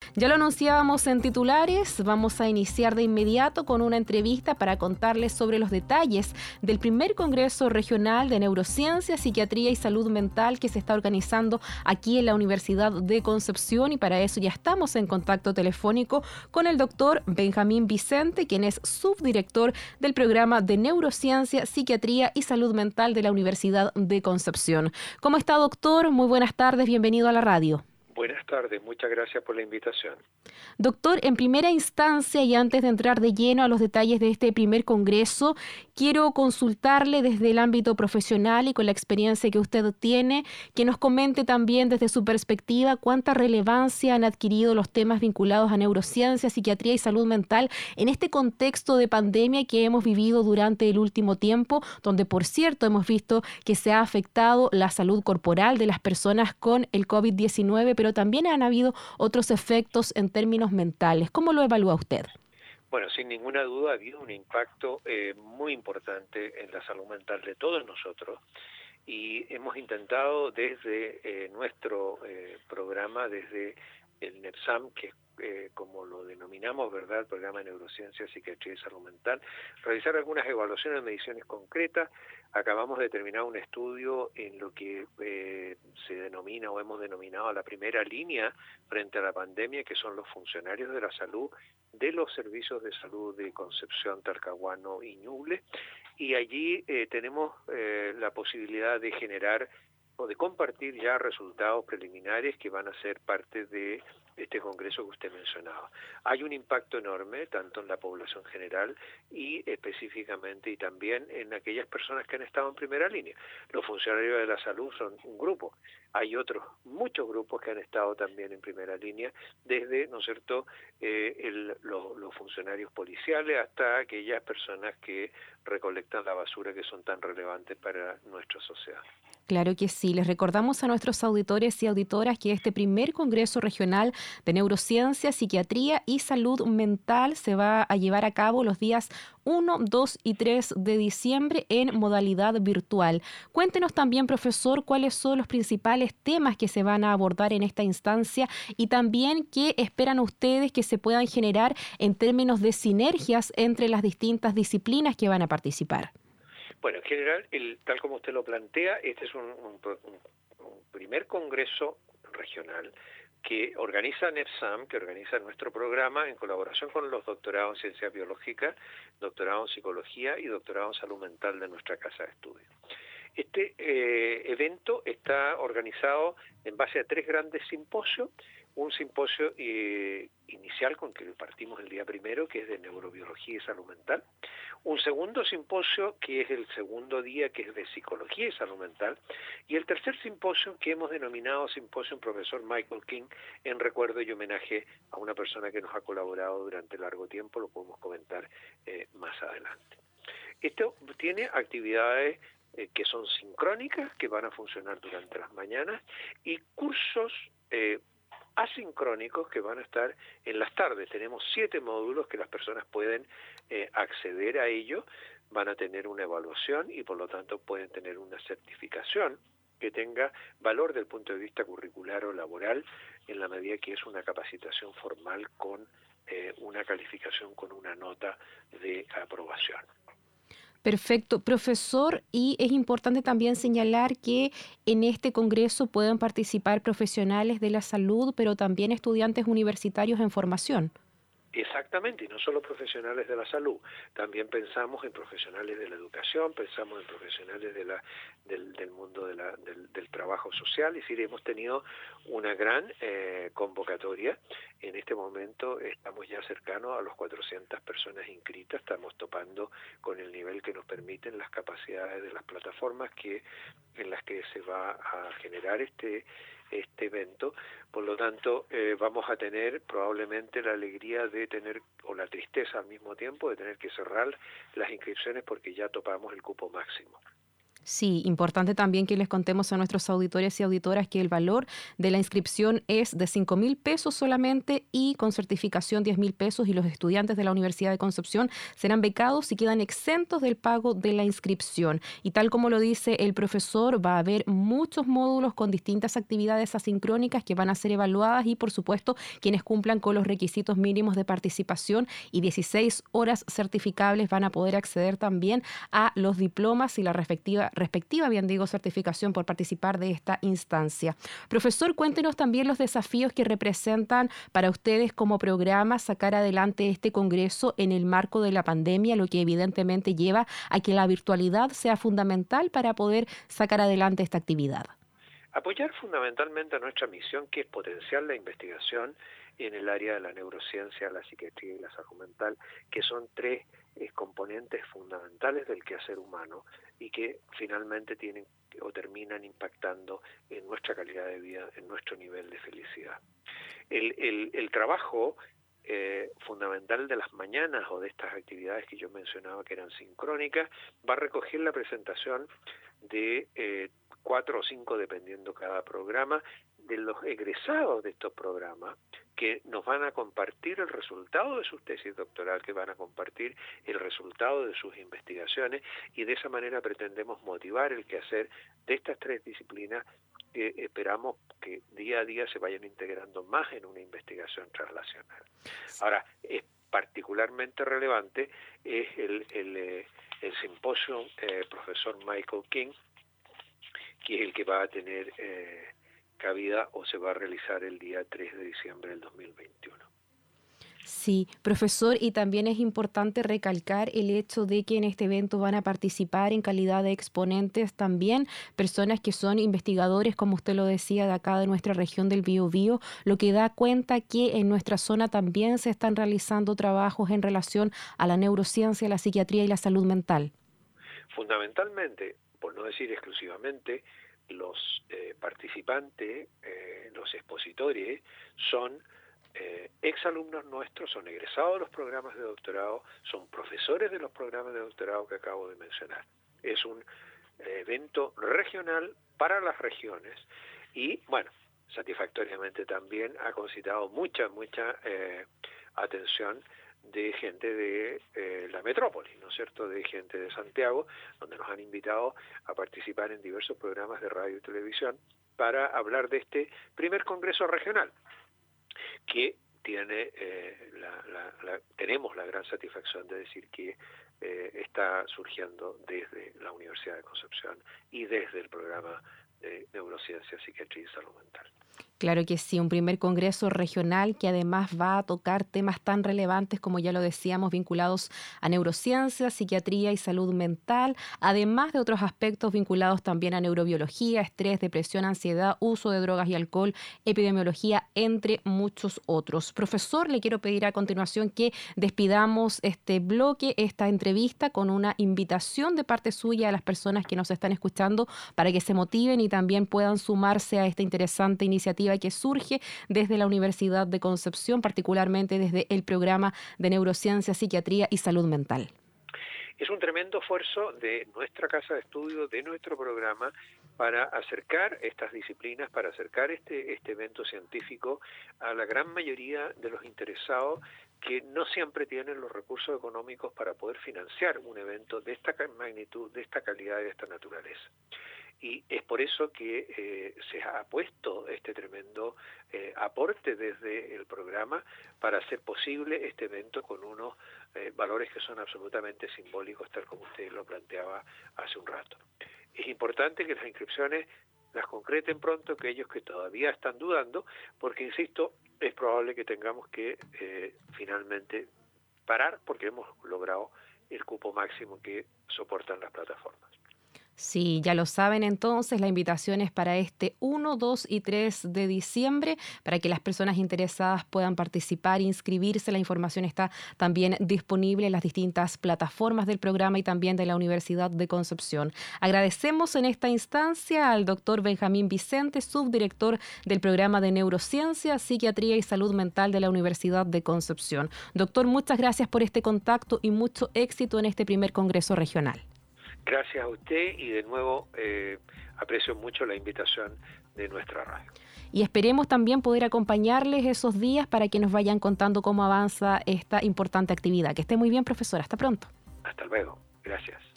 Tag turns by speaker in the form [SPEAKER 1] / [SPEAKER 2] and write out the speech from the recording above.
[SPEAKER 1] Ya lo anunciábamos en titulares, vamos a iniciar de inmediato con una entrevista para contarles sobre los detalles del primer Congreso Regional de Neurociencia, Psiquiatría y Salud Mental que se está organizando aquí en la Universidad de Concepción, y para eso ya estamos en contacto telefónico con el doctor Benjamín Vicente, quien es subdirector del programa de Neurociencia, Psiquiatría y Salud Mental de la Universidad de Concepción. ¿Cómo está, doctor? Muy buenas tardes, bienvenido a la radio.
[SPEAKER 2] Buenas tardes, muchas gracias por la invitación.
[SPEAKER 1] Doctor, en primera instancia y antes de entrar de lleno a los detalles de este primer congreso, quiero consultarle desde el ámbito profesional y con la experiencia que usted tiene, que nos comente también desde su perspectiva cuánta relevancia han adquirido los temas vinculados a neurociencia, psiquiatría y salud mental en este contexto de pandemia que hemos vivido durante el último tiempo, donde, por cierto, hemos visto que se ha afectado la salud corporal de las personas con el COVID-19, pero también han habido otros efectos en términos mentales. ¿Cómo lo evalúa usted?
[SPEAKER 2] Bueno, sin ninguna duda ha habido un impacto muy importante en la salud mental de todos nosotros y hemos intentado desde nuestro programa, desde el NEPSAM, que como lo denominamos, ¿verdad?, el Programa de Neurociencia, Psiquiatría y Salud Mental, realizar algunas evaluaciones de mediciones concretas. Acabamos de terminar un estudio en lo que se denomina o hemos denominado la primera línea frente a la pandemia, que son los funcionarios de la salud de los servicios de salud de Concepción, Talcahuano y Ñuble, y allí tenemos la posibilidad de generar o de compartir ya resultados preliminares que van a ser parte de este congreso que usted mencionaba. Hay un impacto enorme, tanto en la población general y específicamente y también en aquellas personas que han estado en primera línea. Los funcionarios de la salud son un grupo. Hay otros, muchos grupos que han estado también en primera línea, desde, ¿no es cierto?, los funcionarios policiales hasta aquellas personas que recolectan la basura, que son tan relevantes para nuestra sociedad.
[SPEAKER 1] Claro que sí. Les recordamos a nuestros auditores y auditoras que este primer Congreso Regional de Neurociencia, Psiquiatría y Salud Mental se va a llevar a cabo los días 1, 2 y 3 de diciembre en modalidad virtual. Cuéntenos también, profesor, cuáles son los principales temas que se van a abordar en esta instancia y también qué esperan ustedes que se puedan generar en términos de sinergias entre las distintas disciplinas que van a participar.
[SPEAKER 2] Bueno, en general, tal como usted lo plantea, este es un primer congreso regional que organiza NEPSAM, que organiza nuestro programa en colaboración con los doctorados en Ciencias Biológicas, doctorado en Psicología y doctorado en Salud Mental de nuestra Casa de Estudios. Este evento está organizado en base a 3 grandes simposios. Un simposio inicial con que partimos el día primero, que es de neurobiología y salud mental. Un segundo simposio, que es el segundo día, que es de psicología y salud mental. Y el tercer simposio, que hemos denominado Simposio Profesor Michael King, en recuerdo y homenaje a una persona que nos ha colaborado durante largo tiempo. Lo podemos comentar más adelante. Esto tiene actividades que son sincrónicas, que van a funcionar durante las mañanas, y cursos asincrónicos que van a estar en las tardes. Tenemos 7 módulos que las personas pueden acceder a ellos, van a tener una evaluación y por lo tanto pueden tener una certificación que tenga valor desde el punto de vista curricular o laboral, en la medida que es una capacitación formal con una calificación con una nota de aprobación.
[SPEAKER 1] Perfecto, profesor, y es importante también señalar que en este congreso pueden participar profesionales de la salud, pero también estudiantes universitarios en formación.
[SPEAKER 2] Exactamente, y no solo profesionales de la salud, también pensamos en profesionales de la educación, pensamos en profesionales del mundo del trabajo social. Es decir, hemos tenido una gran convocatoria. En este momento estamos ya cercanos a los 400 personas inscritas, estamos topando con el nivel que nos permiten las capacidades de las plataformas en las que se va a generar este evento. Por lo tanto, vamos a tener probablemente la alegría de tener, o la tristeza al mismo tiempo, de tener que cerrar las inscripciones porque ya topamos el cupo máximo.
[SPEAKER 1] Sí, importante también que les contemos a nuestros auditores y auditoras que el valor de la inscripción es de 5.000 pesos solamente y con certificación 10.000 pesos, y los estudiantes de la Universidad de Concepción serán becados y quedan exentos del pago de la inscripción. Y tal como lo dice el profesor, va a haber muchos módulos con distintas actividades asincrónicas que van a ser evaluadas y, por supuesto, quienes cumplan con los requisitos mínimos de participación y 16 horas certificables van a poder acceder también a los diplomas y la respectiva, bien digo, certificación por participar de esta instancia. Profesor, cuéntenos también los desafíos que representan para ustedes como programa sacar adelante este congreso en el marco de la pandemia, lo que evidentemente lleva a que la virtualidad sea fundamental para poder sacar adelante esta actividad.
[SPEAKER 2] Apoyar fundamentalmente a nuestra misión, que es potenciar la investigación en el área de la neurociencia, la psiquiatría y la salud mental, que son tres componentes fundamentales del quehacer humano y que finalmente tienen o terminan impactando en nuestra calidad de vida, en nuestro nivel de felicidad. El trabajo fundamental de las mañanas o de estas actividades que yo mencionaba que eran sincrónicas va a recoger la presentación de 4 o 5, dependiendo cada programa, de los egresados de estos programas, que nos van a compartir el resultado de sus tesis doctoral, que van a compartir el resultado de sus investigaciones, y de esa manera pretendemos motivar el quehacer de estas tres disciplinas que esperamos que día a día se vayan integrando más en una investigación translacional. Ahora, es particularmente relevante es el simposio profesor Michael King, que es el que va a tener cabida o se va a realizar el día 3 de diciembre del 2021.
[SPEAKER 1] Sí, profesor, y también es importante recalcar el hecho de que en este evento van a participar en calidad de exponentes también personas que son investigadores, como usted lo decía, de acá de nuestra región del Biobío, lo que da cuenta que en nuestra zona también se están realizando trabajos en relación a la neurociencia, la psiquiatría y la salud mental.
[SPEAKER 2] Fundamentalmente, por no decir exclusivamente, los participantes, los expositores, son exalumnos nuestros, son egresados de los programas de doctorado, son profesores de los programas de doctorado que acabo de mencionar. Es un evento regional para las regiones y, bueno, satisfactoriamente también ha concitado mucha atención de gente de la metrópoli, ¿no es cierto?, de gente de Santiago, donde nos han invitado a participar en diversos programas de radio y televisión para hablar de este primer congreso regional, que tiene tenemos la gran satisfacción de decir que está surgiendo desde la Universidad de Concepción y desde el programa de Neurociencia, Psiquiatría y Salud Mental.
[SPEAKER 1] Claro que sí, un primer congreso regional que además va a tocar temas tan relevantes como ya lo decíamos, vinculados a neurociencia, psiquiatría y salud mental, además de otros aspectos vinculados también a neurobiología, estrés, depresión, ansiedad, uso de drogas y alcohol, epidemiología, entre muchos otros. Profesor, le quiero pedir a continuación que despidamos este bloque, esta entrevista, con una invitación de parte suya a las personas que nos están escuchando para que se motiven y también puedan sumarse a esta interesante iniciativa que surge desde la Universidad de Concepción, particularmente desde el programa de Neurociencia, Psiquiatría y Salud Mental.
[SPEAKER 2] Es un tremendo esfuerzo de nuestra casa de estudio, de nuestro programa, para acercar estas disciplinas, para acercar este evento científico a la gran mayoría de los interesados que no siempre tienen los recursos económicos para poder financiar un evento de esta magnitud, de esta calidad y de esta naturaleza. Y es por eso que se ha puesto este tremendo aporte desde el programa para hacer posible este evento con unos valores que son absolutamente simbólicos, tal como usted lo planteaba hace un rato. Es importante que las inscripciones las concreten pronto, aquellos que todavía están dudando, porque, insisto, es probable que tengamos que finalmente parar porque hemos logrado el cupo máximo que soportan las plataformas.
[SPEAKER 1] Sí, ya lo saben entonces, la invitación es para este 1, 2 y 3 de diciembre, para que las personas interesadas puedan participar, inscribirse. La información está también disponible en las distintas plataformas del programa y también de la Universidad de Concepción. Agradecemos en esta instancia al doctor Benjamín Vicente, subdirector del programa de Neurociencia, Psiquiatría y Salud Mental de la Universidad de Concepción. Doctor, muchas gracias por este contacto y mucho éxito en este primer congreso regional.
[SPEAKER 2] Gracias a usted y de nuevo aprecio mucho la invitación de nuestra radio.
[SPEAKER 1] Y esperemos también poder acompañarles esos días para que nos vayan contando cómo avanza esta importante actividad. Que esté muy bien, profesor. Hasta pronto.
[SPEAKER 2] Hasta luego. Gracias.